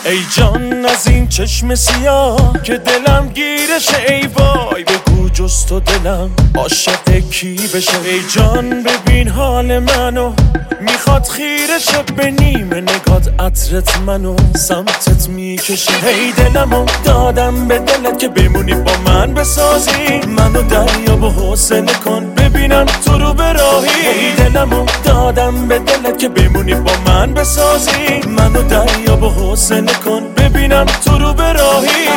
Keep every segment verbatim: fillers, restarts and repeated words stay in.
ای جان از این چشم سیاه که دلم گیرشه، ای وای بگو جز تو دلم عاشق کی بشه. ای جان ببین حال منو میخواد خیرشه، به نیمه نگات عطرت منو سمتت میکشه. ای دلمو دادم به دلت که بمونی با من بسازی، منو دریا به حوصله کن ببینم تو رو به راهی. ای دلمو دادم به دلت که بمونی با من بسازی، منو دریا به حوصله کن ببینم تو رو به راهی.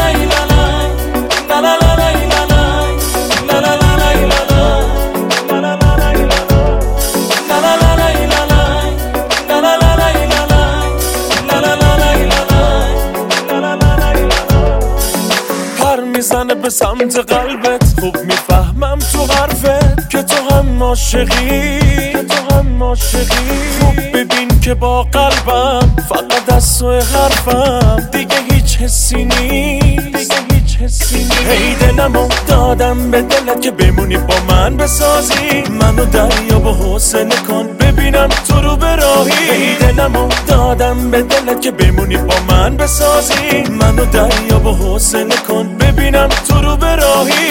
پر میزنه به سمت قلبت، خوب میفهمم تو حرفت که تو هم عاشقی، که تو هم عاشقی. خوب ببین که با قلبم فقط از تو حرفم، دیگه هیچ حسی نیست، دیگه هیچ حسی نیست. ای دلمو دادم به دلت که بمونی با من بسازی، منو دریا به حوصله کن ببینم تو رو به راهی. ای دلمو دادم به دلت که بمونی با من بسازی، منو دریا به حوصله کن ببینم تو رو به راهی.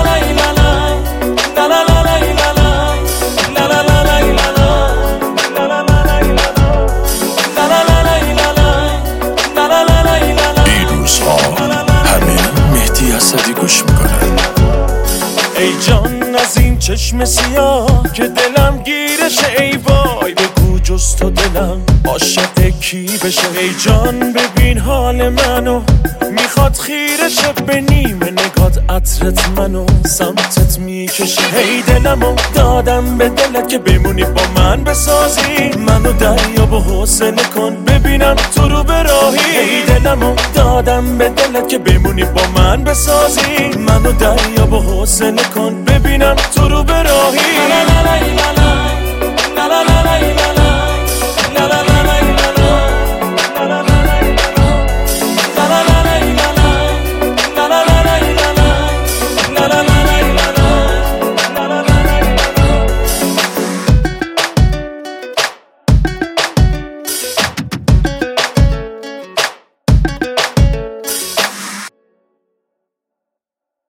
گوش میکنن. ای جان از این چشم سیاه که دلم گیرشه، ای وای بگو جز تو دلم عاشق کی بشه. ای جان ببین حال منو میخواد خیرشه، به نیمه نگات عطرت منو سمتت میکشه. ای دلمو دادم به دلت که بمونی با من بسازی، منو دریا به حوصله کن ببینم تو رو به راهی. ای دلمو دادم به دلت که بمونی با من بسازی، منو دریا به حوصله کن ببینم تو رو به راهی.